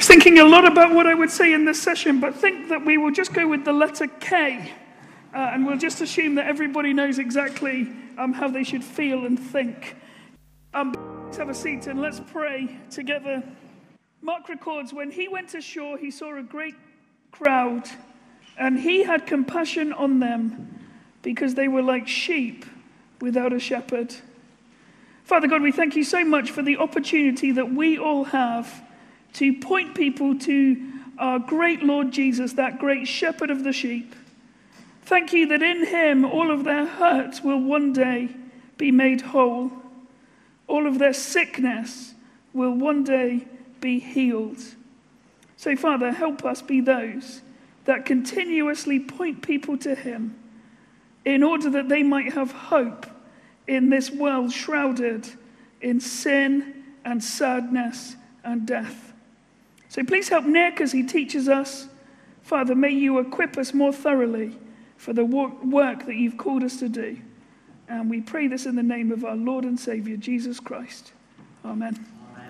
thinking a lot about what I would say in this session, but think that we will just go with the letter K, and we'll just assume that everybody knows exactly how they should feel and think. Let's have a seat and let's pray together. Mark records, when he went ashore, he saw a great crowd, and he had compassion on them because they were like sheep without a shepherd. Father God, we thank you so much for the opportunity that we all have to point people to our great Lord Jesus, that great shepherd of the sheep. Thank you that in him all of their hurt will one day be made whole. All of their sickness will one day be healed. So Father, help us be those that continuously point people to him in order that they might have hope in this world shrouded in sin and sadness and death. So please help Nick as he teaches us. Father, may you equip us more thoroughly for the work that you've called us to do. And we pray this in the name of our Lord and Savior, Jesus Christ. Amen.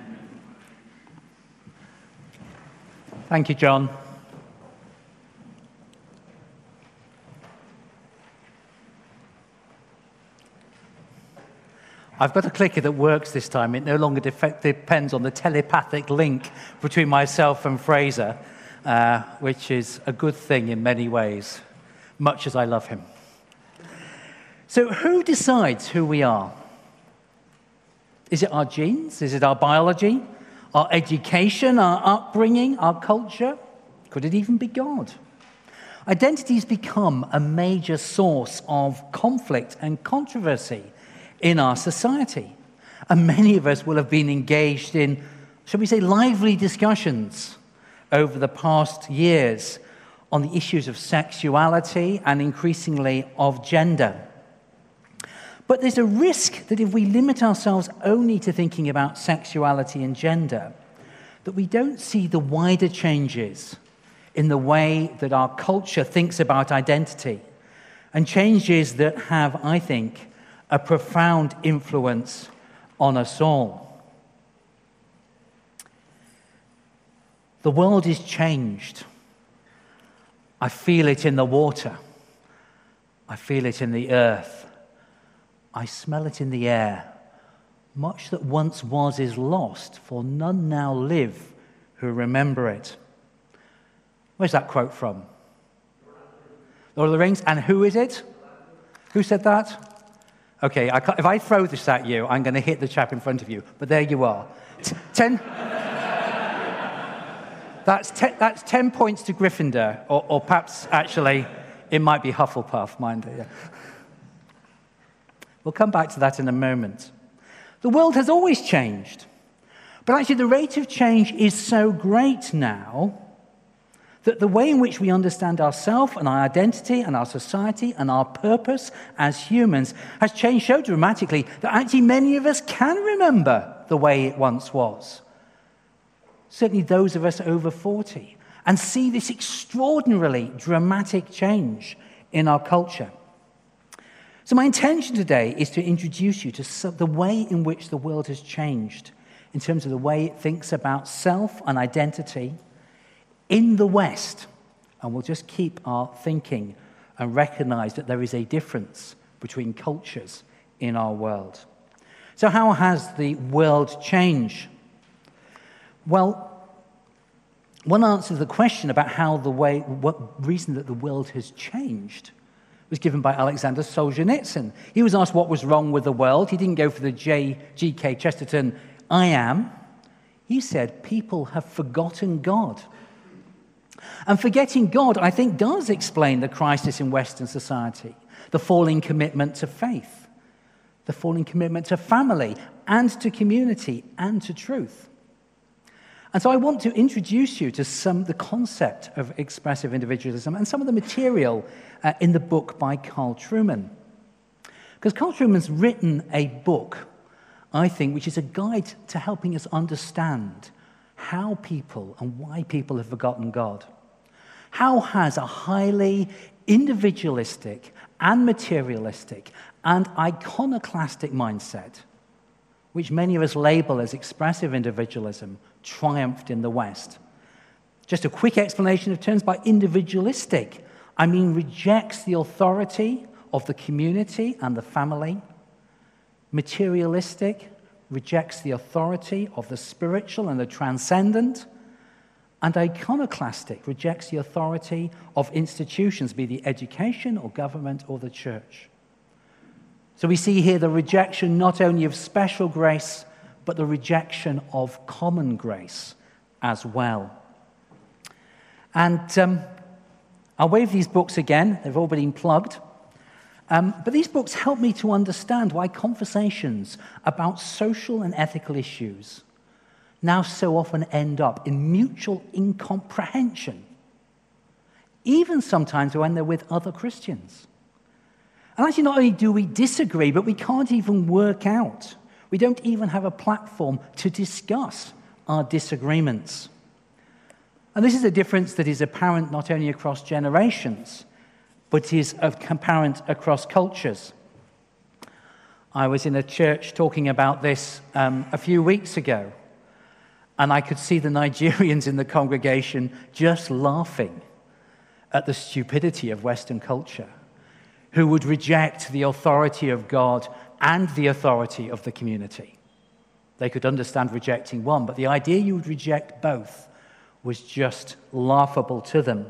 Thank you, John. I've got a clicker that works this time. It no longer depends on the telepathic link between myself and Fraser, which is a good thing in many ways, much as I love him. So who decides who we are? Is it our genes? Is it our biology? Our education? Our upbringing? Our culture? Could it even be God? Identities become a major source of conflict and controversy in our society. And many of us will have been engaged in, shall we say, lively discussions over the past years on the issues of sexuality and increasingly of gender. But there's a risk that if we limit ourselves only to thinking about sexuality and gender, that we don't see the wider changes in the way that our culture thinks about identity, and changes that have, I think, a profound influence on us all. The world is changed. I feel it in the water. I feel it in the earth. I smell it in the air. Much that once was is lost, for none now live who remember it. Where's that quote from? Lord of the Rings. And who is it? Who said that? Okay, if I throw this at you, I'm going to hit the chap in front of you. But there you are. 10. That's 10 points to Gryffindor, or perhaps actually it might be Hufflepuff, mind you. Yeah. We'll come back to that in a moment. The world has always changed, but actually the rate of change is so great now that the way in which we understand ourselves and our identity and our society and our purpose as humans has changed so dramatically that actually many of us can remember the way it once was. Certainly those of us over 40, and see this extraordinarily dramatic change in our culture. So my intention today is to introduce you to the way in which the world has changed in terms of the way it thinks about self and identity in the West. And we'll just keep our thinking and recognize that there is a difference between cultures in our world. So how has the world changed? Well, one answer to the question about what reason that the world has changed was given by Alexander Solzhenitsyn. He was asked what was wrong with the world. He didn't go for the G.K. Chesterton, I am. He said, people have forgotten God. And forgetting God, I think, does explain the crisis in Western society, the falling commitment to faith, the falling commitment to family and to community and to truth. And so I want to introduce you to the concept of expressive individualism and some of the material in the book by Carl Trueman. Because Carl Trueman's written a book, I think, which is a guide to helping us understand how people and why people have forgotten God. How has a highly individualistic and materialistic and iconoclastic mindset, which many of us label as expressive individualism, triumphed in the West? Just a quick explanation of terms. By individualistic, I mean rejects the authority of the community and the family. Materialistic rejects the authority of the spiritual and the transcendent. And iconoclastic rejects the authority of institutions, be the education or government or the church. So we see here the rejection not only of special grace, but the rejection of common grace as well. And I'll wave these books again. They've all been plugged. But these books help me to understand why conversations about social and ethical issues now so often end up in mutual incomprehension, even sometimes when they're with other Christians. And actually, not only do we disagree, but we can't even work out. We don't even have a platform to discuss our disagreements. And this is a difference that is apparent not only across generations, but is apparent across cultures. I was in a church talking about this a few weeks ago, and I could see the Nigerians in the congregation just laughing at the stupidity of Western culture, who would reject the authority of God and the authority of the community. They could understand rejecting one, but the idea you would reject both was just laughable to them.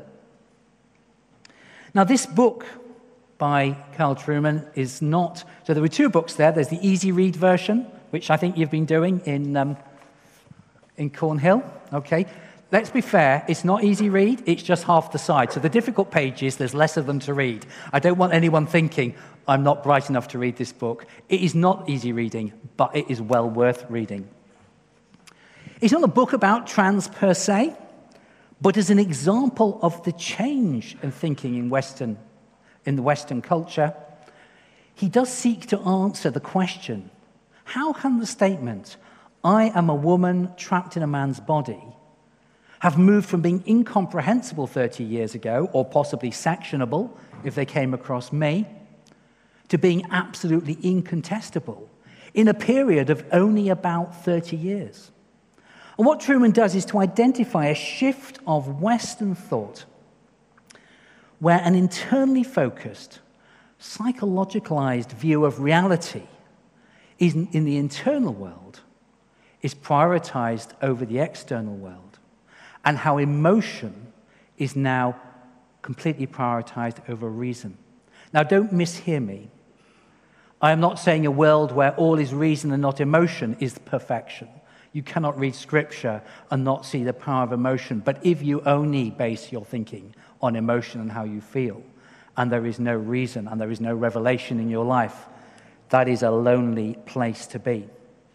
Now, this book by Carl Trueman is not... So there were two books there. There's the easy read version, which I think you've been doing in Cornhill. Okay. Let's be fair, it's not easy read, it's just half the side. So the difficult pages, there's less of them to read. I don't want anyone thinking, I'm not bright enough to read this book. It is not easy reading, but it is well worth reading. It's not a book about trans per se, but as an example of the change in thinking in the Western culture, he does seek to answer the question, how can the statement, I am a woman trapped in a man's body, have moved from being incomprehensible 30 years ago, or possibly sectionable if they came across me, to being absolutely incontestable in a period of only about 30 years. And what Trueman does is to identify a shift of Western thought where an internally focused, psychologicalized view of reality in the internal world is prioritized over the external world, and how emotion is now completely prioritized over reason. Now, don't mishear me. I am not saying a world where all is reason and not emotion is perfection. You cannot read Scripture and not see the power of emotion. But if you only base your thinking on emotion and how you feel, and there is no reason and there is no revelation in your life, that is a lonely place to be.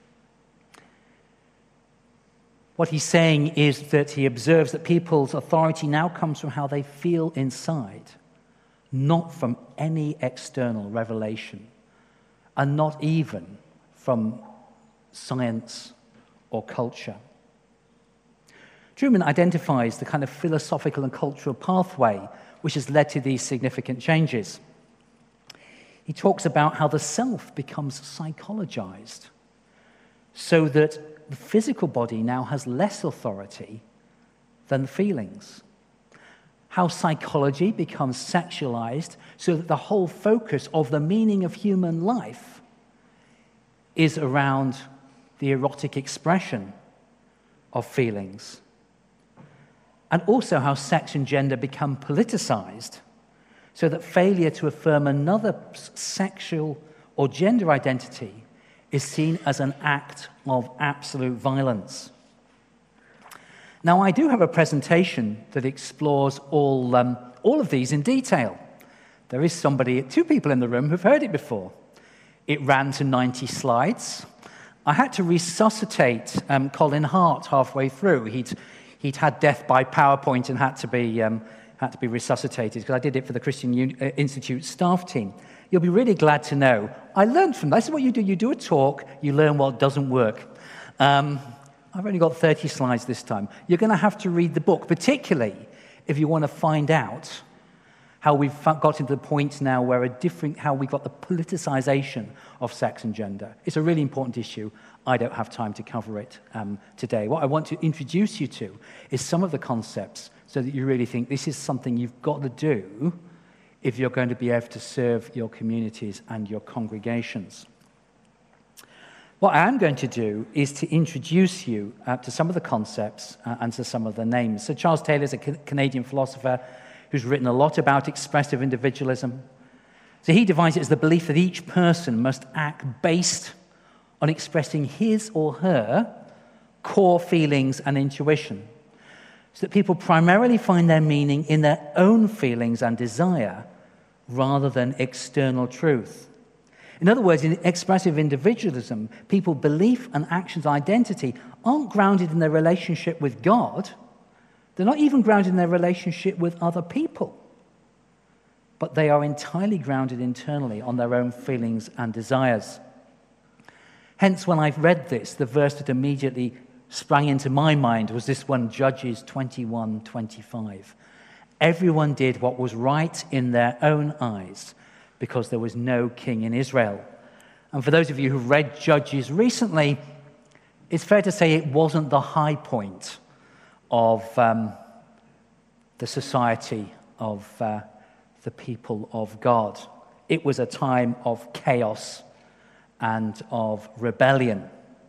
What he's saying is that he observes that people's authority now comes from how they feel inside, not from any external revelation, and not even from science or culture. Trueman identifies the kind of philosophical and cultural pathway which has led to these significant changes. He talks about how the self becomes psychologized, so that the physical body now has less authority than the feelings. How psychology becomes sexualized, so that the whole focus of the meaning of human life is around the erotic expression of feelings. And also how sex and gender become politicized, so that failure to affirm another sexual or gender identity is seen as an act of absolute violence. Now, I do have a presentation that explores all of these in detail. There is two people in the room who've heard it before. It ran to 90 slides. I had to resuscitate Colin Hart halfway through. He'd had death by PowerPoint and had to be resuscitated because I did it for the Christian Institute staff team. You'll be really glad to know I learned from that. This is what you do. You do a talk, you learn what doesn't work. I've only got 30 slides this time. You're going to have to read the book, particularly if you want to find out how we've got to the point now where how we got the politicization of sex and gender. It's a really important issue. I don't have time to cover it today. What I want to introduce you to is some of the concepts so that you really think this is something you've got to do if you're going to be able to serve your communities and your congregations. What I am going to do is to introduce you to some of the concepts and to some of the names. So Charles Taylor is a Canadian philosopher who's written a lot about expressive individualism. So he defines it as the belief that each person must act based on expressing his or her core feelings and intuition, so that people primarily find their meaning in their own feelings and desire rather than external truth. In other words, in expressive individualism, people's belief and actions identity aren't grounded in their relationship with God. They're not even grounded in their relationship with other people. But they are entirely grounded internally on their own feelings and desires. Hence, when I've read this, the verse that immediately sprang into my mind was this one, Judges 21:25. Everyone did what was right in their own eyes, because there was no king in Israel. And for those of you who've read Judges recently, it's fair to say it wasn't the high point of the society of the people of God. It was a time of chaos and of rebellion.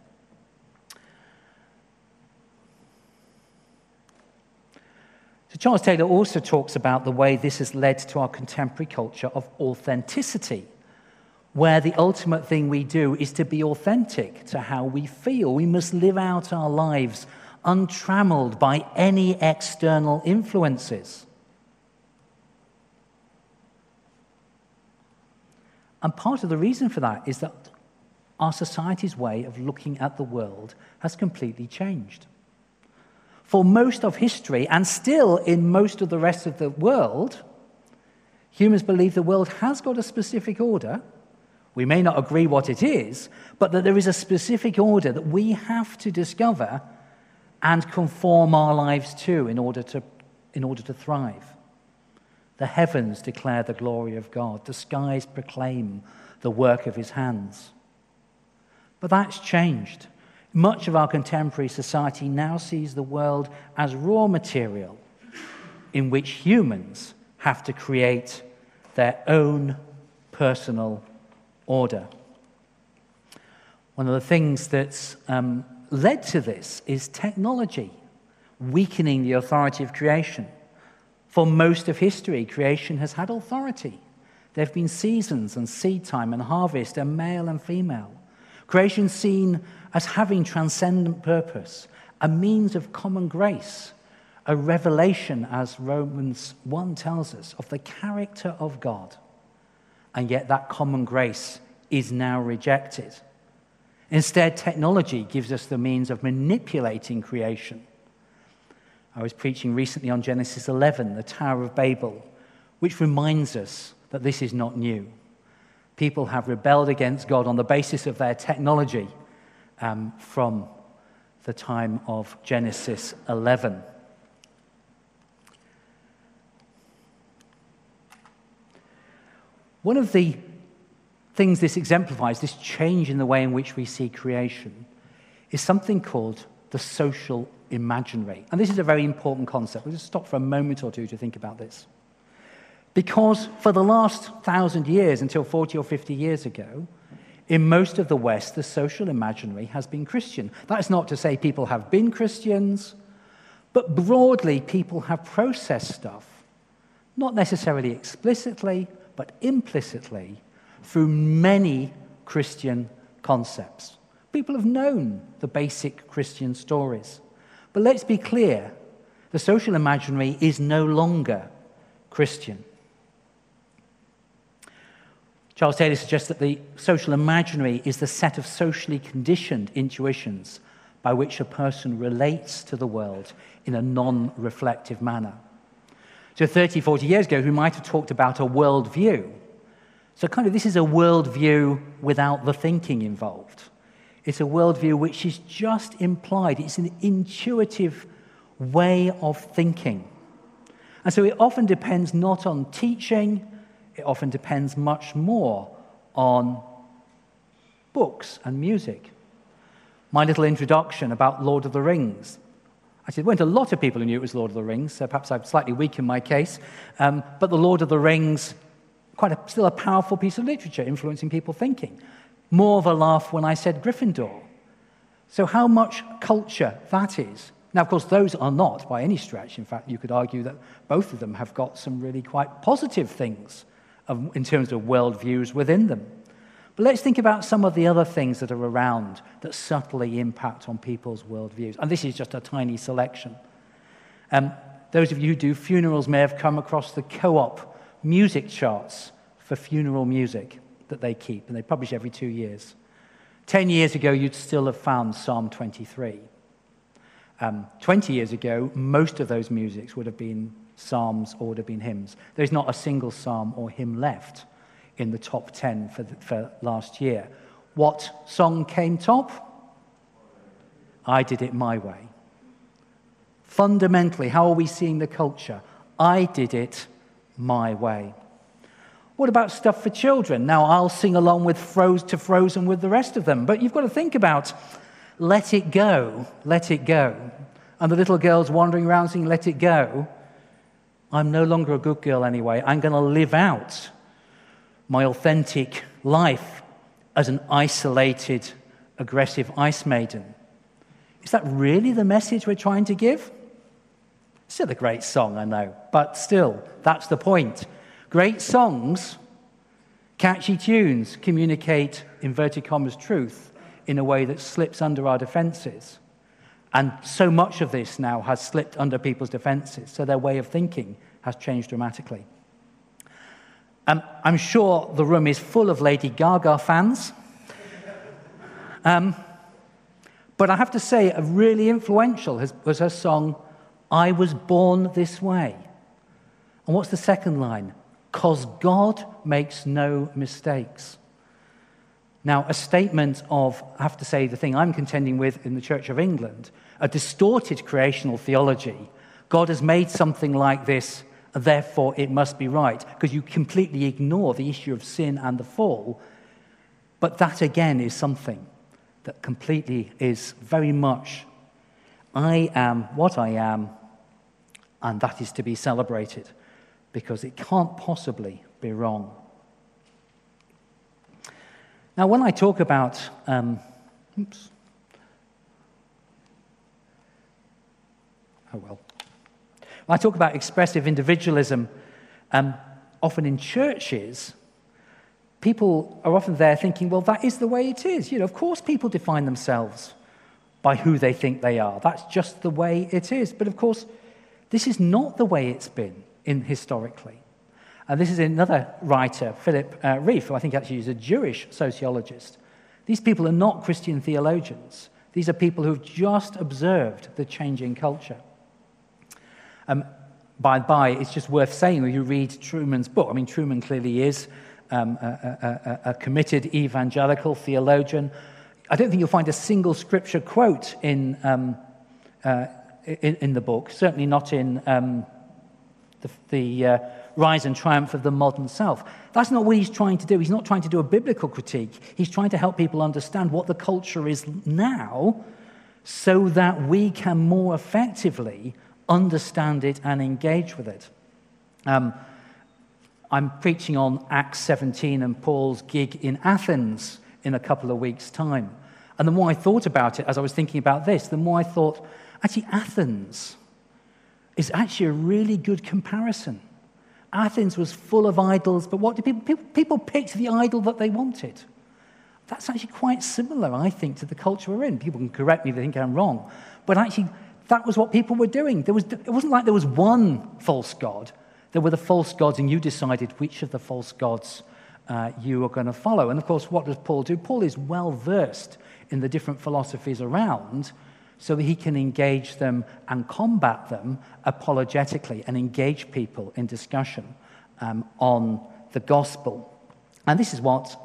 So Charles Taylor also talks about the way this has led to our contemporary culture of authenticity, where the ultimate thing we do is to be authentic to how we feel. We must live out our lives untrammeled by any external influences. And part of the reason for that is that our society's way of looking at the world has completely changed. For most of history, and still in most of the rest of the world, humans believe the world has got a specific order. We may not agree what it is, but that there is a specific order that we have to discover and conform our lives to in order to thrive. The heavens declare the glory of God. The skies proclaim the work of his hands. But that's changed. Much of our contemporary society now sees the world as raw material in which humans have to create their own personal order. One of the things that's led to this is technology, weakening the authority of creation. For most of history, creation has had authority. There have been seasons and seed time and harvest, and male and female. Creation seen as having transcendent purpose, a means of common grace, a revelation, as Romans 1 tells us, of the character of God. And yet that common grace is now rejected. Instead, technology gives us the means of manipulating creation. I was preaching recently on Genesis 11, the Tower of Babel, which reminds us that this is not new. People have rebelled against God on the basis of their technology from the time of Genesis 11. One of the things this exemplifies, this change in the way in which we see creation, is something called the social imaginary. And this is a very important concept. We'll just stop for a moment or two to think about this. Because for the last 1,000 years, until 40 or 50 years ago, in most of the West, the social imaginary has been Christian. That's not to say people have been Christians, but broadly, people have processed stuff, not necessarily explicitly, but implicitly, through many Christian concepts. People have known the basic Christian stories. But let's be clear, the social imaginary is no longer Christian. Charles Taylor suggests that the social imaginary is the set of socially conditioned intuitions by which a person relates to the world in a non-reflective manner. So 30, 40 years ago, we might have talked about a worldview. So this is a worldview without the thinking involved. It's a worldview which is just implied. It's an intuitive way of thinking. And so it often depends not on teaching, it often depends much more on books and music. my little introduction about Lord of the Rings. Actually, there weren't a lot of people who knew it was Lord of the Rings, so perhaps I'm slightly weak in my case. But the Lord of the Rings, still a powerful piece of literature, influencing people thinking. More of a laugh when I said Gryffindor. So how much culture that is. Now, of course, those are not by any stretch. In fact, you could argue that both of them have got some really quite positive things in terms of worldviews within them. But let's think about some of the other things that are around that subtly impact on people's worldviews. And this is just a tiny selection. Those of you who do funerals may have come across the Co-op music charts for funeral music that they keep, and they publish every 2 years. 10 years ago, you'd still have found Psalm 23. 20 years ago, most of those musics would have been psalms or would have been hymns. There's not a single psalm or hymn left in the top 10 for last year. What song came top? I Did It My Way. Fundamentally, how are we seeing the culture? I did it my way. What about stuff for children? Now, I'll sing along with Frozen with the rest of them, but you've got to think about let it go, let it go. And the little girl's wandering around singing, let it go. I'm no longer a good girl anyway. I'm going to live out my authentic life as an isolated, aggressive ice maiden. Is that really the message we're trying to give? Still a great song, I know, but still, that's the point. Great songs, catchy tunes, communicate, inverted commas, truth in a way that slips under our defenses. And so much of this now has slipped under people's defenses, so their way of thinking has changed dramatically. I'm sure the room is full of Lady Gaga fans. But I have to say, a really influential was her song, I Was Born This Way. And what's the second line? 'Cause God makes no mistakes. Now, a statement of, I have to say, the thing I'm contending with in the Church of England, a distorted creational theology. God has made something like this, therefore it must be right, because you completely ignore the issue of sin and the fall. But that, again, is something that completely is very much, I am what I am, and that is to be celebrated, because it can't possibly be wrong. Now, when I talk about, when I talk about expressive individualism, often in churches, people are often there thinking, well, that is the way it is. You know, of course people define themselves by who they think they are. That's just the way it is. But of course, this is not the way it's been historically. And this is another writer, Philip Rieff, who I think actually is a Jewish sociologist. These people are not Christian theologians. These are people who have just observed the changing culture. By the by, it's just worth saying when you read Truman's book. I mean, Truman clearly is a committed evangelical theologian. I don't think you'll find a single scripture quote in the book, certainly not in the Rise and Triumph of the Modern Self. That's not what he's trying to do. He's not trying to do a biblical critique. He's trying to help people understand what the culture is now so that we can more effectively understand it and engage with it. I'm preaching on Acts 17 and Paul's gig in Athens in a couple of weeks' time. And the more I thought about it, as I was thinking about this, the more I thought, actually, Athens is actually a really good comparison. Athens was full of idols, but what did people picked the idol that they wanted. That's actually quite similar, I think, to the culture we're in. People can correct me if they think I'm wrong. But actually, that was what people were doing. It wasn't like there was one false god. There were the false gods, and you decided which of the false gods you were going to follow. And of course, what does Paul do? Paul is well versed in the different philosophies around so that he can engage them and combat them apologetically and engage people in discussion on the gospel. And this is what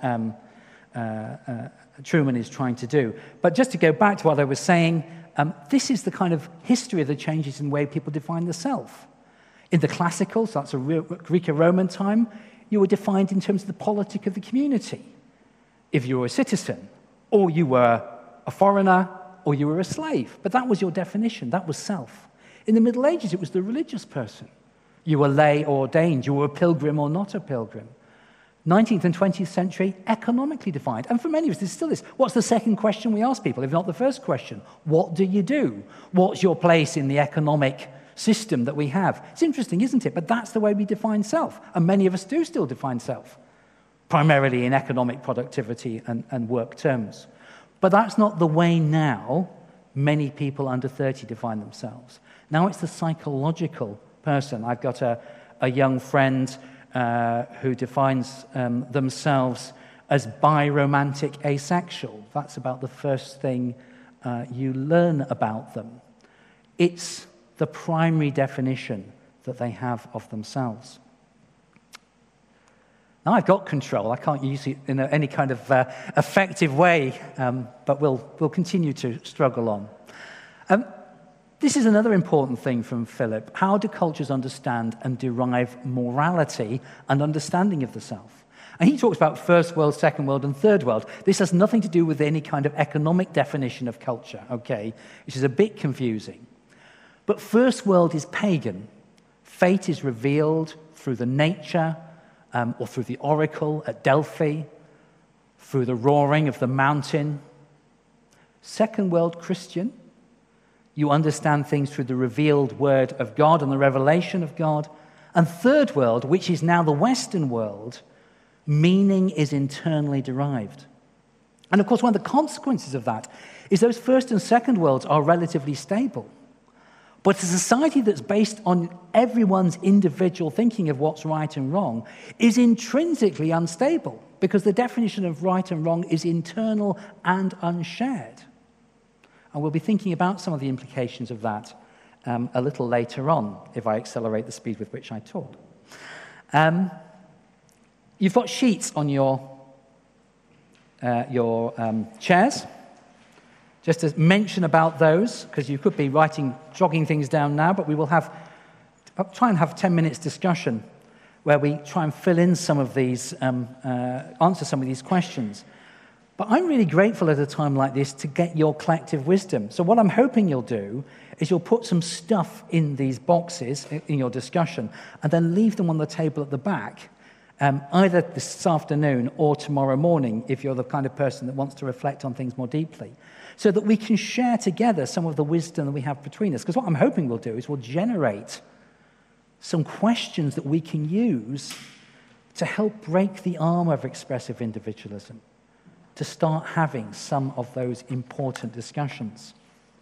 Truman is trying to do. But just to go back to what I was saying, this is the kind of history of the changes in the way people define the self. In the classical, so that's a Greco-Roman time, you were defined in terms of the politic of the community. If you were a citizen, or you were a foreigner, or you were a slave. But that was your definition. That was self. In the Middle Ages, it was the religious person. You were lay or ordained. You were a pilgrim or not a pilgrim. 19th and 20th century, economically defined. And for many of us, this still is. What's the second question we ask people, if not the first question? What do you do? What's your place in the economic system that we have? It's interesting, isn't it? But that's the way we define self. And many of us do still define self, primarily in economic productivity and work terms. But that's not the way now many people under 30 define themselves. Now it's the psychological person. I've got a young friend who defines themselves as biromantic asexual. That's about the first thing you learn about them. It's the primary definition that they have of themselves. Now, I've got control. I can't use it in any kind of effective way, but we'll continue to struggle on. This is another important thing from Philip. How do cultures understand and derive morality and understanding of the self? And he talks about first world, second world, and third world. This has nothing to do with any kind of economic definition of culture, okay, which is a bit confusing. But first world is pagan. Fate is revealed through the nature or through the oracle at Delphi, through the roaring of the mountain. Second world Christian, you understand things through the revealed word of God and the revelation of God. And third world, which is now the Western world, meaning is internally derived. And of course, one of the consequences of that is those first and second worlds are relatively stable. But a society that's based on everyone's individual thinking of what's right and wrong is intrinsically unstable, because the definition of right and wrong is internal and unshared. And we'll be thinking about some of the implications of that a little later on, if I accelerate the speed with which I talk. You've got sheets on your chairs. Just to mention about those, because you could be jogging things down now, but we will try and have 10 minutes discussion where we try and fill in some of these, answer some of these questions. But I'm really grateful at a time like this to get your collective wisdom. So what I'm hoping you'll do is you'll put some stuff in these boxes in your discussion and then leave them on the table at the back, either this afternoon or tomorrow morning, if you're the kind of person that wants to reflect on things more deeply, so that we can share together some of the wisdom that we have between us. Because what I'm hoping we'll do is we'll generate some questions that we can use to help break the armor of expressive individualism, to start having some of those important discussions.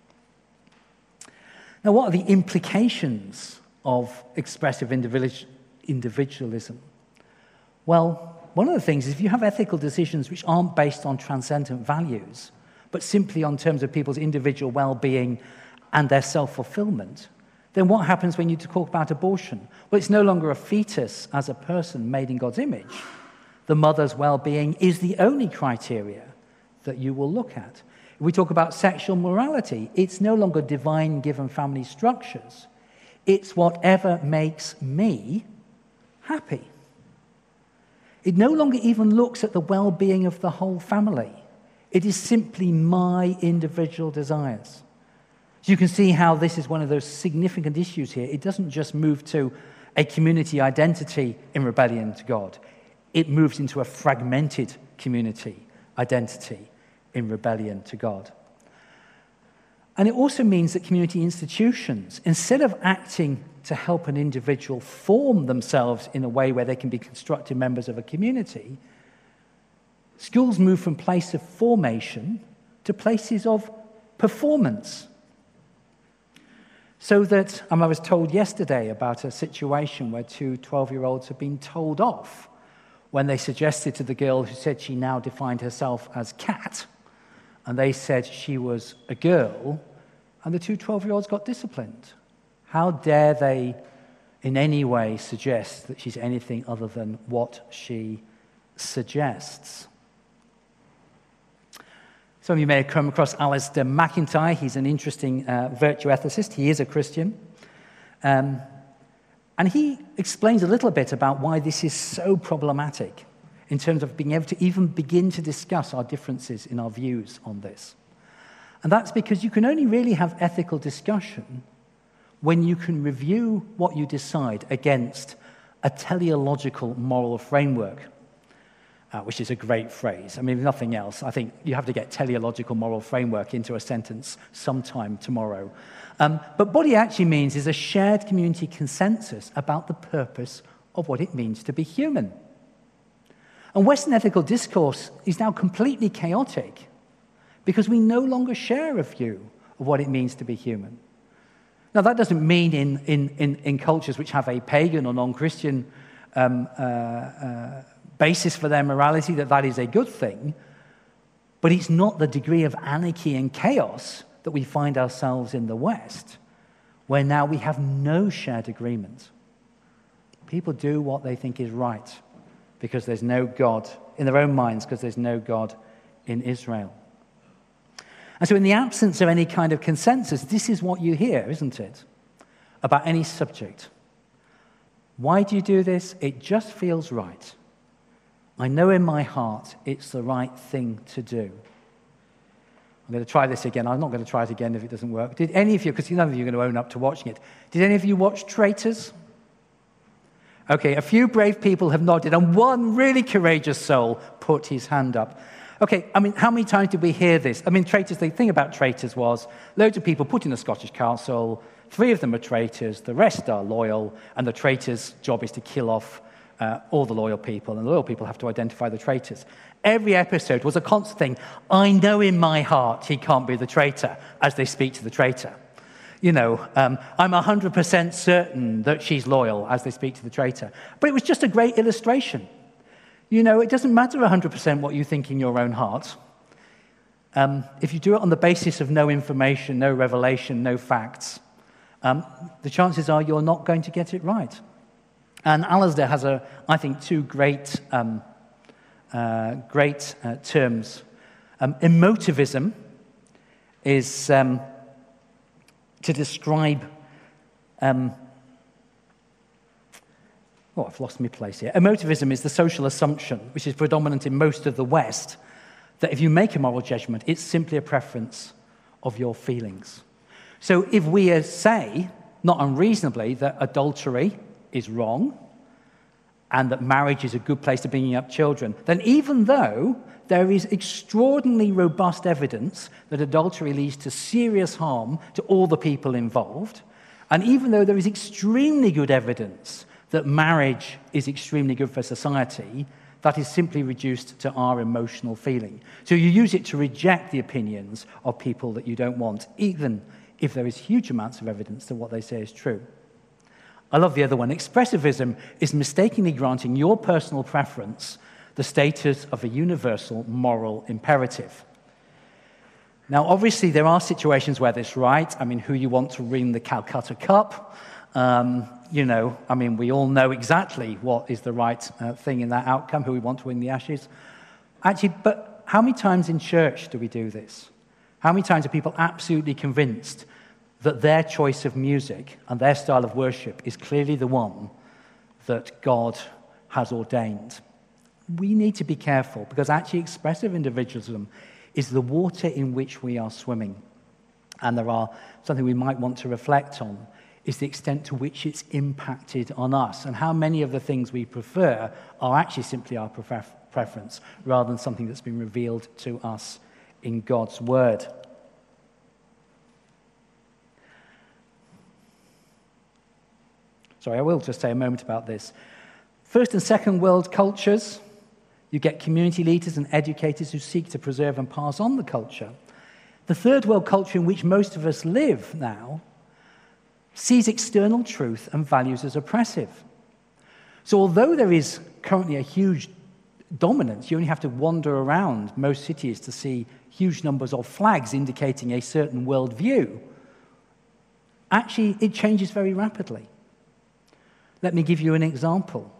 Now, what are the implications of expressive individualism? Well, one of the things is if you have ethical decisions which aren't based on transcendent values, but simply on terms of people's individual well-being and their self-fulfillment, then what happens when you talk about abortion? Well, it's no longer a fetus as a person made in God's image. The mother's well-being is the only criteria that you will look at. If we talk about sexual morality, it's no longer divine-given family structures. It's whatever makes me happy. It no longer even looks at the well-being of the whole family. It is simply my individual desires. So you can see how this is one of those significant issues here. It doesn't just move to a community identity in rebellion to God. It moves into a fragmented community identity in rebellion to God. And it also means that community institutions, instead of acting to help an individual form themselves in a way where they can be constructive members of a community, schools move from place of formation to places of performance. So that, I was told yesterday about a situation where two 12-year-olds had been told off when they suggested to the girl who said she now defined herself as Cat, and they said she was a girl, and the two 12-year-olds got disciplined. How dare they in any way suggest that she's anything other than what she suggests? Some of you may have come across Alistair McIntyre. He's an interesting virtue ethicist. He is a Christian. And he explains a little bit about why this is so problematic in terms of being able to even begin to discuss our differences in our views on this. And that's because you can only really have ethical discussion when you can review what you decide against a teleological moral framework, which is a great phrase. I mean, if nothing else, I think you have to get teleological moral framework into a sentence sometime tomorrow. But what he actually means is a shared community consensus about the purpose of what it means to be human. And Western ethical discourse is now completely chaotic because we no longer share a view of what it means to be human. Now, that doesn't mean in cultures which have a pagan or non-Christian basis for their morality that is a good thing, but it's not the degree of anarchy and chaos that we find ourselves in the West, where now we have no shared agreement. People do what they think is right because there's no God in their own minds, because there's no God in Israel. And so in the absence of any kind of consensus, this is what you hear, isn't it? About any subject. Why do you do this? It just feels right. I know in my heart it's the right thing to do. I'm going to try this again. I'm not going to try it again if it doesn't work. Did any of you, because none of you are going to own up to watching it, did any of you watch Traitors? Okay, a few brave people have nodded, and one really courageous soul put his hand up. Okay, I mean, how many times did we hear this? I mean, Traitors, the thing about Traitors was loads of people put in a Scottish castle, 3 of them are traitors, the rest are loyal, and the traitor's job is to kill off all the loyal people, and the loyal people have to identify the traitors. Every episode was a constant thing. I know in my heart he can't be the traitor, as they speak to the traitor. You know, I'm 100% certain that she's loyal, as they speak to the traitor. But it was just a great illustration. You know, it doesn't matter 100% what you think in your own heart. If you do it on the basis of no information, no revelation, no facts, the chances are you're not going to get it right. And Alasdair has, I think, 2 great terms. Emotivism is to describe... I've lost my place here. Emotivism is the social assumption, which is predominant in most of the West, that if you make a moral judgment, it's simply a preference of your feelings. So if we say, not unreasonably, that adultery is wrong and that marriage is a good place to bring up children, then even though there is extraordinarily robust evidence that adultery leads to serious harm to all the people involved, and even though there is extremely good evidence that marriage is extremely good for society, that is simply reduced to our emotional feeling. So you use it to reject the opinions of people that you don't want, even if there is huge amounts of evidence that what they say is true. I love the other one. Expressivism is mistakenly granting your personal preference the status of a universal moral imperative. Now, obviously, there are situations where this is right. I mean, who you want to win the Calcutta Cup. We all know exactly what is the right thing in that outcome, who we want to win the Ashes. Actually, but how many times in church do we do this? How many times are people absolutely convinced that their choice of music and their style of worship is clearly the one that God has ordained? We need to be careful, because actually expressive individualism is the water in which we are swimming. And there are something we might want to reflect on is the extent to which it's impacted on us, and how many of the things we prefer are actually simply our preference, rather than something that's been revealed to us in God's Word. Sorry, I will just say a moment about this. First and second world cultures, you get community leaders and educators who seek to preserve and pass on the culture. The third world culture in which most of us live now sees external truth and values as oppressive. So although there is currently a huge dominance, you only have to wander around most cities to see huge numbers of flags indicating a certain worldview. Actually, it changes very rapidly. Let me give you an example.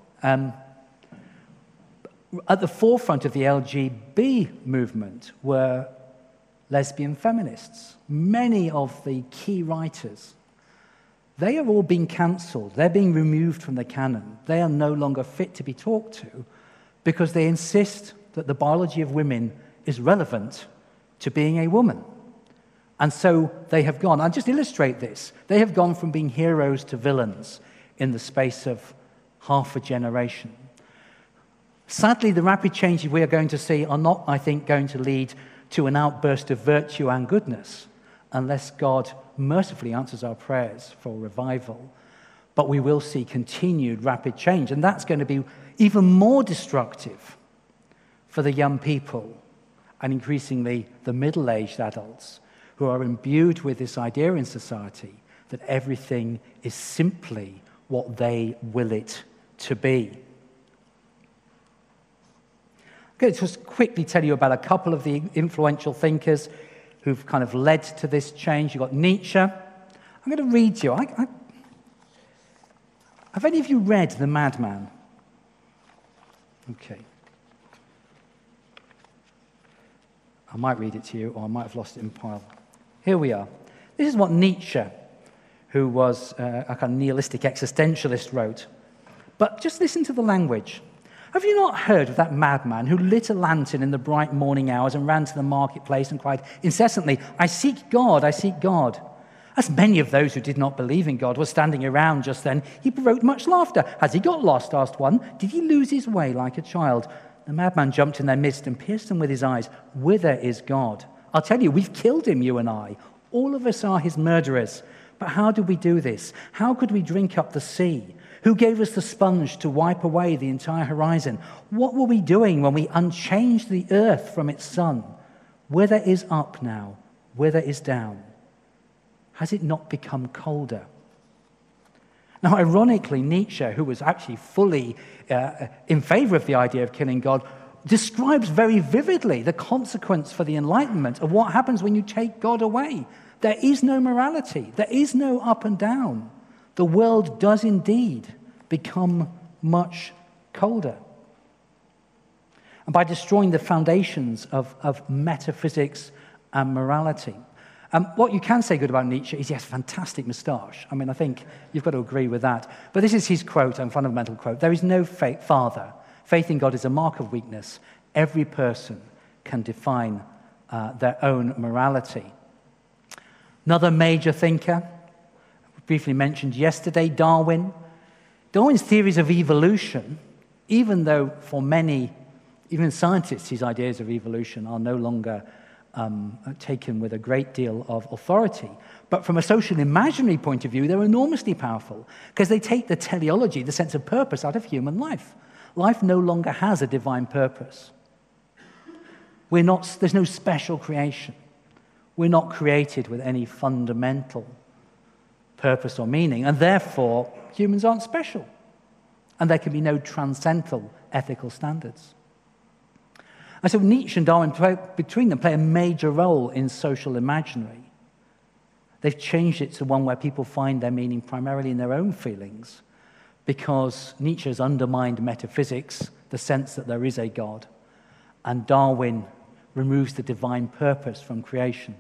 At the forefront of the LGB movement were lesbian feminists. Many of the key writers, they are all being cancelled. They're being removed from the canon. They are no longer fit to be talked to because they insist that the biology of women is relevant to being a woman. And so they have gone. I'll just illustrate this. They have gone from being heroes to villains in the space of half a generation. Sadly, the rapid changes we are going to see are not, I think, going to lead to an outburst of virtue and goodness unless God mercifully answers our prayers for revival. But we will see continued rapid change, and that's going to be even more destructive for the young people and increasingly the middle-aged adults who are imbued with this idea in society that everything is simply what they will it to be. I'm going to just quickly tell you about a couple of the influential thinkers who've kind of led to this change. You've got Nietzsche. I'm going to read you. Have any of you read The Madman? Okay. I might read it to you, or I might have lost it in pile. Here we are. This is what Nietzsche, who was a kind of nihilistic existentialist, wrote. But just listen to the language. Have you not heard of that madman who lit a lantern in the bright morning hours and ran to the marketplace and cried incessantly, "I seek God, I seek God." As many of those who did not believe in God were standing around just then, he provoked much laughter. "Has he got lost?" asked one. "Did he lose his way like a child?" The madman jumped in their midst and pierced them with his eyes. "Whither is God? I'll tell you, we've killed him, you and I. All of us are his murderers. But how did we do this? How could we drink up the sea? Who gave us the sponge to wipe away the entire horizon? What were we doing when we unchanged the earth from its sun? Whither is up now? Whither is down? Has it not become colder?" Now, ironically, Nietzsche, who was actually fully in favor of the idea of killing God, describes very vividly the consequence for the Enlightenment of what happens when you take God away. There is no morality. There is no up and down. The world does indeed become much colder. And by destroying the foundations of metaphysics and morality. What you can say good about Nietzsche is he has a fantastic moustache. I mean, I think you've got to agree with that. But this is his quote, a fundamental quote. "There is no father. Faith in God is a mark of weakness. Every person can define their own morality." Another major thinker, briefly mentioned yesterday, Darwin. Darwin's theories of evolution, even though for many, even scientists, his ideas of evolution are no longer taken with a great deal of authority. But from a social imaginary point of view, they're enormously powerful because they take the teleology, the sense of purpose, out of human life. Life no longer has a divine purpose. There's no special creation. We're not created with any fundamental purpose or meaning, and therefore humans aren't special. And there can be no transcendental ethical standards. And so Nietzsche and Darwin, between them, play a major role in social imaginary. They've changed it to one where people find their meaning primarily in their own feelings, because Nietzsche has undermined metaphysics, the sense that there is a God, and Darwin removes the divine purpose from creation.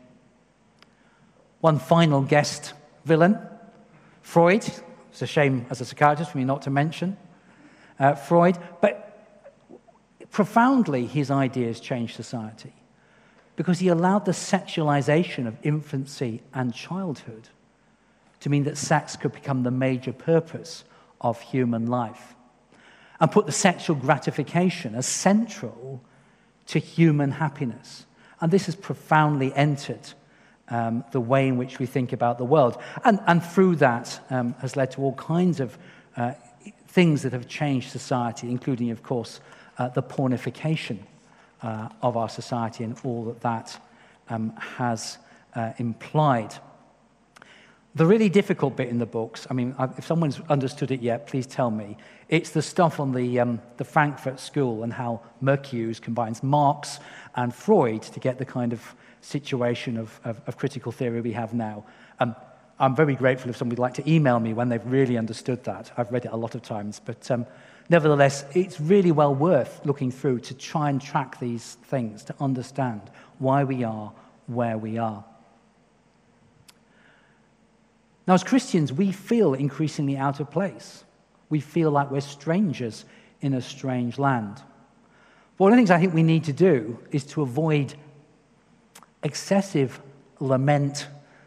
One final guest villain, Freud. It's a shame as a psychiatrist for me not to mention Freud, but profoundly, his ideas changed society because he allowed the sexualization of infancy and childhood to mean that sex could become the major purpose of human life and put the sexual gratification as central to human happiness. And this has profoundly entered the way in which we think about the world. And through that has led to all kinds of things that have changed society, including, of course, the pornification of our society and all that has implied. The really difficult bit in the books, I mean, if someone's understood it yet, please tell me. It's the stuff on the Frankfurt School and how Mercius combines Marx and Freud to get the kind of situation of critical theory we have now. I'm very grateful if somebody would like to email me when they've really understood that. I've read it a lot of times, but nevertheless, it's really well worth looking through to try and track these things, to understand why we are where we are. Now, as Christians, we feel increasingly out of place. We feel like we're strangers in a strange land. But one of the things I think we need to do is to avoid excessive lament.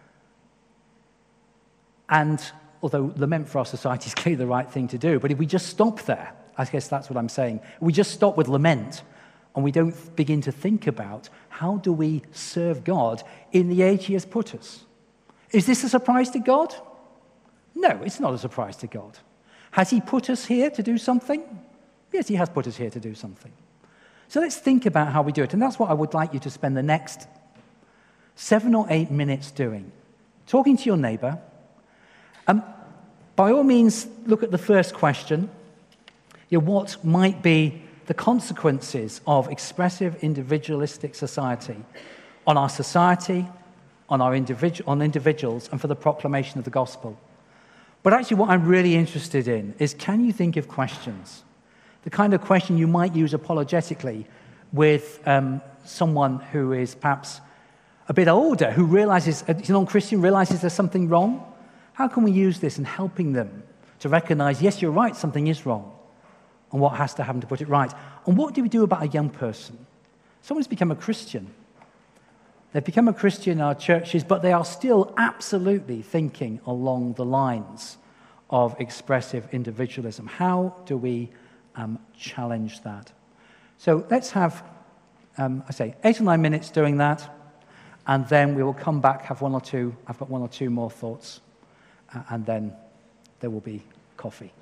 And although lament for our society is clearly the right thing to do, but if we just stop there, I guess that's what I'm saying, if we just stop with lament and we don't begin to think about how do we serve God in the age he has put us. Is this a surprise to God? No, it's not a surprise to God. Has he put us here to do something? Yes, he has put us here to do something. So let's think about how we do it. And that's what I would like you to spend the next 7 or 8 minutes doing. Talking to your neighbor. By all means, look at the first question. What might be the consequences of expressive individualistic society on our society, on individuals, and for the proclamation of the gospel? But actually what I'm really interested in is, can you think of questions? The kind of question you might use apologetically with someone who is perhaps a bit older, who realizes, a non-Christian realizes there's something wrong. How can we use this in helping them to recognize, yes, you're right, something is wrong, and what has to happen to put it right? And what do we do about a young person? Someone's become a Christian. They've become a Christian in our churches, but they are still absolutely thinking along the lines of expressive individualism. How do we challenge that? So let's have, 8 or 9 minutes doing that, and then we will come back, have one or two, I've got 1 or 2 more thoughts, and then there will be coffee.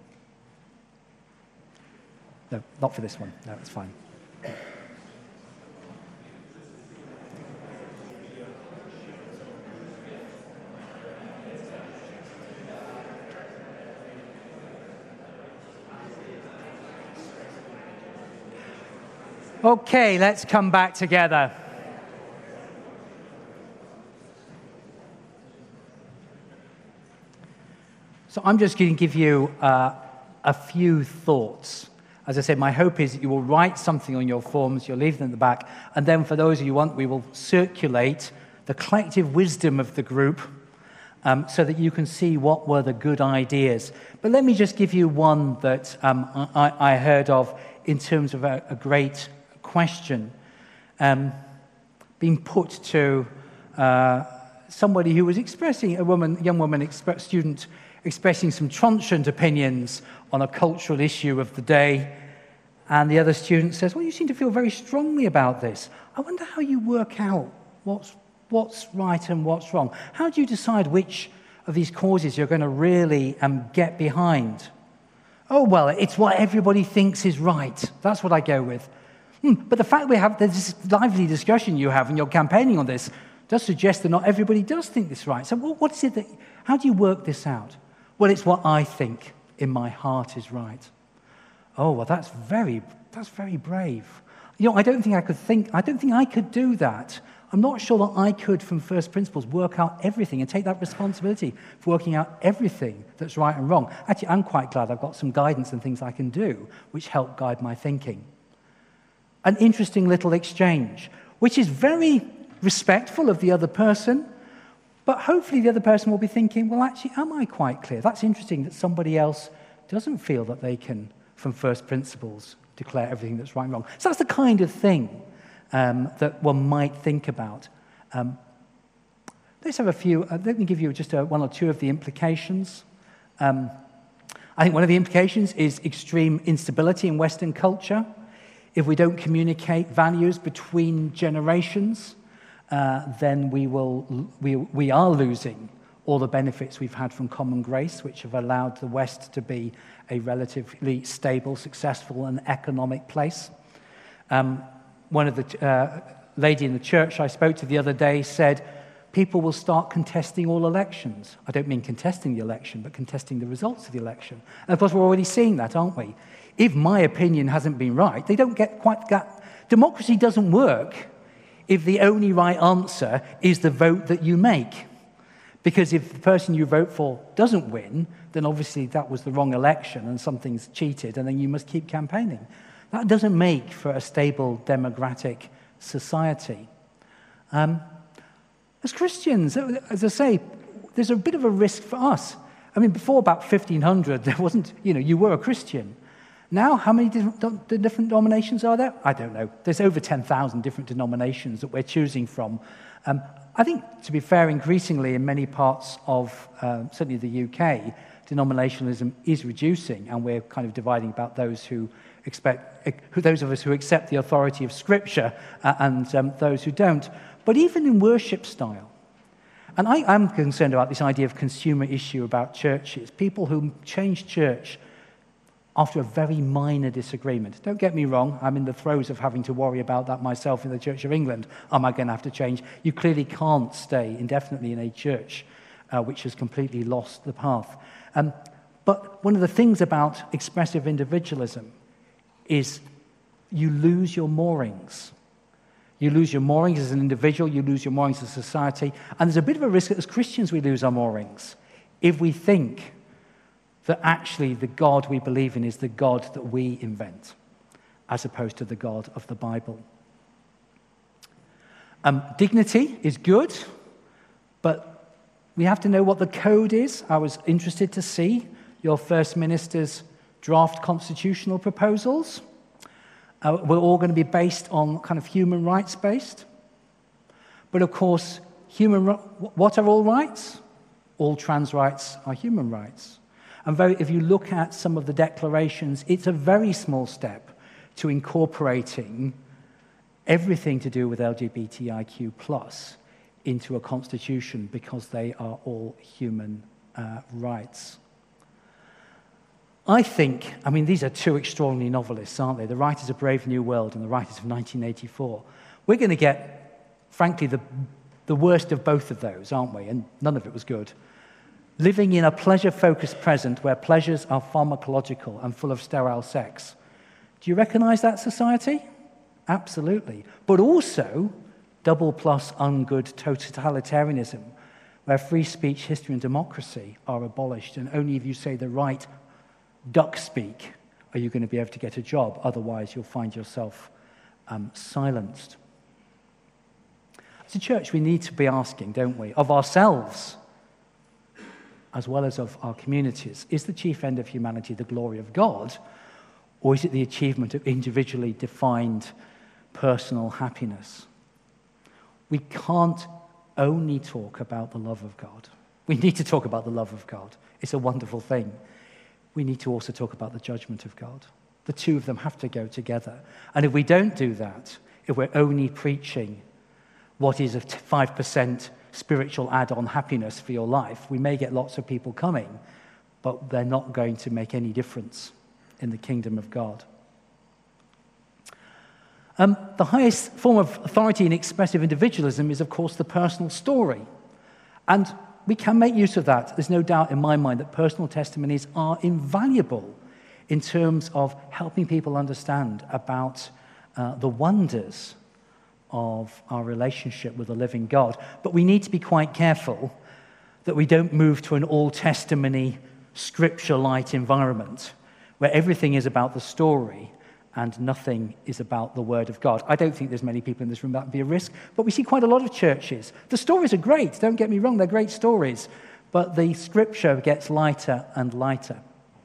No, not for this one. No, it's fine. Okay, let's come back together. So I'm just going to give you a few thoughts. As I said, my hope is that you will write something on your forms, you'll leave them at the back, and then for those of you who want, we will circulate the collective wisdom of the group so that you can see what were the good ideas. But let me just give you one that I heard of in terms of a great question being put to somebody who was expressing, young woman, student, expressing some trenchant opinions on a cultural issue of the day, and the other student says, well, you seem to feel very strongly about this. I wonder how you work out what's right and what's wrong. How do you decide which of these causes you're going to really get behind? Oh, well, it's what everybody thinks is right. That's what I go with. But the fact there's this lively discussion you have and you're campaigning on this does suggest that not everybody does think this right. So what is it how do you work this out? Well, it's what I think in my heart is right. Oh, well, that's very brave. I don't think I could do that. I'm not sure that I could, from first principles, work out everything and take that responsibility for working out everything that's right and wrong. Actually, I'm quite glad I've got some guidance and things I can do which help guide my thinking. An interesting little exchange, which is very respectful of the other person, but hopefully the other person will be thinking, well, actually, am I quite clear? That's interesting that somebody else doesn't feel that they can, from first principles, declare everything that's right and wrong. So that's the kind of thing that one might think about. Let's have a few. Let me give you just 1 or 2 of the implications. I think one of the implications is extreme instability in Western culture. If we don't communicate values between generations, then we are losing all the benefits we've had from common grace, which have allowed the West to be a relatively stable, successful, and economic place. One of the lady in the church I spoke to the other day said, people will start contesting all elections. I don't mean contesting the election, but contesting the results of the election. And of course, we're already seeing that, aren't we? If my opinion hasn't been right, they don't get quite that. Democracy doesn't work if the only right answer is the vote that you make. Because if the person you vote for doesn't win, then obviously that was the wrong election and something's cheated, and then you must keep campaigning. That doesn't make for a stable democratic society. As Christians, as I say, there's a bit of a risk for us. I mean, before about 1500, there wasn't, you were a Christian. Now, how many different denominations are there? I don't know. There's over 10,000 different denominations that we're choosing from. I think, to be fair, increasingly in many parts of certainly the UK, denominationalism is reducing, and we're kind of dividing about those those of us who accept the authority of Scripture and those who don't. But even in worship style, and I am concerned about this idea of consumer issue about churches, people who change church after a very minor disagreement. Don't get me wrong, I'm in the throes of having to worry about that myself in the Church of England. Am I going to have to change? You clearly can't stay indefinitely in a church which has completely lost the path. But one of the things about expressive individualism is you lose your moorings. You lose your moorings as an individual, you lose your moorings as a society, and there's a bit of a risk that as Christians we lose our moorings if we think that actually the God we believe in is the God that we invent, as opposed to the God of the Bible. Dignity is good, but we have to know what the code is. I was interested to see your First Minister's draft constitutional proposals. We're all going to be based on kind of human rights based. But of course, what are all rights? All trans rights are human rights. And if you look at some of the declarations, it's a very small step to incorporating everything to do with LGBTIQ+ into a constitution because they are all human rights. I think, these are two extraordinary novelists, aren't they? The writers of Brave New World and the writers of 1984. We're going to get, frankly, the worst of both of those, aren't we? And none of it was good. Living in a pleasure-focused present where pleasures are pharmacological and full of sterile sex. Do you recognize that society? Absolutely. But also, double plus ungood totalitarianism, where free speech, history, and democracy are abolished, and only if you say the right duck speak are you going to be able to get a job. Otherwise, you'll find yourself silenced. As a church, we need to be asking, don't we, of ourselves, as well as of our communities, is the chief end of humanity the glory of God, or is it the achievement of individually defined personal happiness? We can't only talk about the love of God. We need to talk about the love of God. It's a wonderful thing. We need to also talk about the judgment of God. The two of them have to go together. And if we don't do that, if we're only preaching what is a 5% spiritual add-on happiness for your life, we may get lots of people coming, but they're not going to make any difference in the kingdom of God. The highest form of authority in expressive individualism is, of course, the personal story. And we can make use of that. There's no doubt in my mind that personal testimonies are invaluable in terms of helping people understand about the wonders of our relationship with the living God. But we need to be quite careful that we don't move to an all-testimony, scripture-light environment where everything is about the story and nothing is about the Word of God. I don't think there's many people in this room that would be a risk, but we see quite a lot of churches. The stories are great, don't get me wrong, they're great stories, but the Scripture gets lighter and lighter.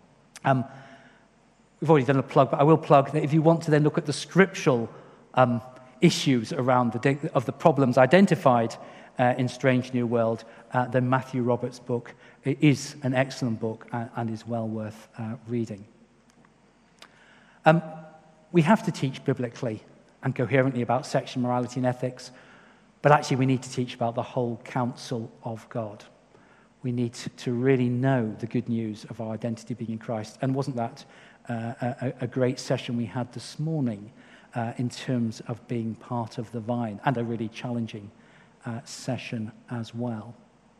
We've already done a plug, but I will plug that if you want to then look at the scriptural issues around of the problems identified in Strange New World, then Matthew Roberts' book is an excellent book and is well worth reading. We have to teach biblically and coherently about sexual morality and ethics, but actually we need to teach about the whole counsel of God. We need to really know the good news of our identity being in Christ. And wasn't that a great session we had this morning in terms of being part of the vine, and a really challenging session as well.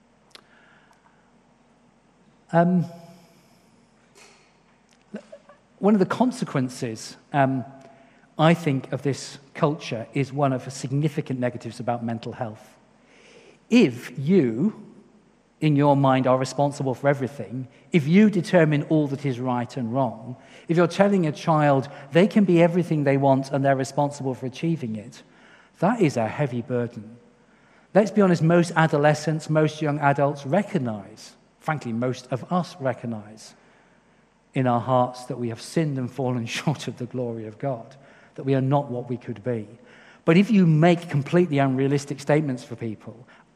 One of the consequences, I think, of this culture is one of the significant negatives about mental health. If you, in your mind, are responsible for everything, if you determine all that is right and wrong, if you're telling a child they can be everything they want and they're responsible for achieving it, that is a heavy burden. Let's be honest, most adolescents, most young adults recognize, frankly, most of us recognize in our hearts that we have sinned and fallen short of the glory of God, that we are not what we could be. But if you make completely unrealistic statements for people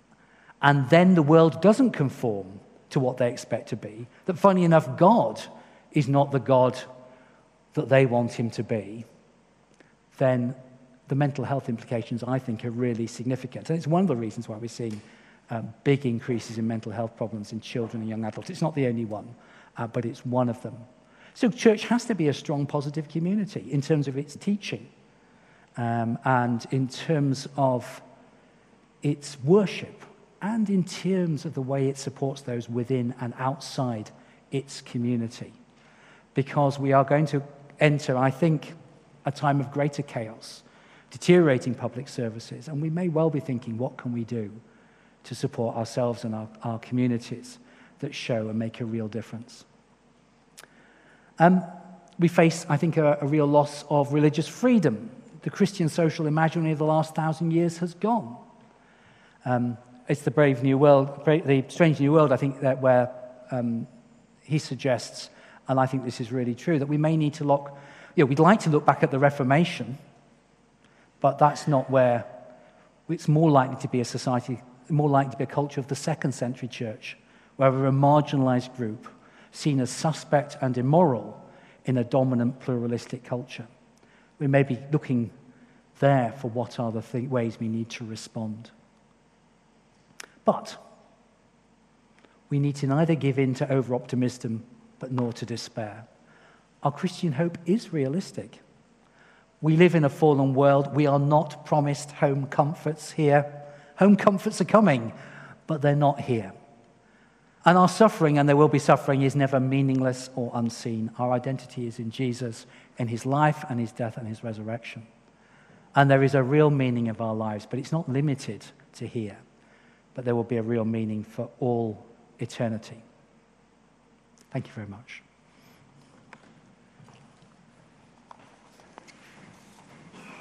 and then the world doesn't conform to what they expect to be, that funny enough, God is not the God that they want him to be, then the mental health implications, I think, are really significant. And it's one of the reasons why we're seeing big increases in mental health problems in children and young adults. It's not the only one, but it's one of them. So church has to be a strong, positive community in terms of its teaching and in terms of its worship and in terms of the way it supports those within and outside its community. Because we are going to enter, I think, a time of greater chaos, deteriorating public services, and we may well be thinking, what can we do to support ourselves and our communities that show and make a real difference? We face, I think, a real loss of religious freedom. The Christian social imaginary of the last 1,000 years has gone. It's the Brave New World, the Strange New World, I think, that where he suggests, and I think this is really true, that we may need to we'd like to look back at the Reformation, but that's not where it's more likely to be a society, more likely to be a culture of the second century church, where we're a marginalized group seen as suspect and immoral in a dominant pluralistic culture. We may be looking there for what are the ways we need to respond. But we need to neither give in to over-optimism, but nor to despair. Our Christian hope is realistic. We live in a fallen world. We are not promised home comforts here. Home comforts are coming, but they're not here. And our suffering, and there will be suffering, is never meaningless or unseen. Our identity is in Jesus, in his life and his death and his resurrection. And there is a real meaning of our lives, but it's not limited to here. But there will be a real meaning for all eternity. Thank you very much.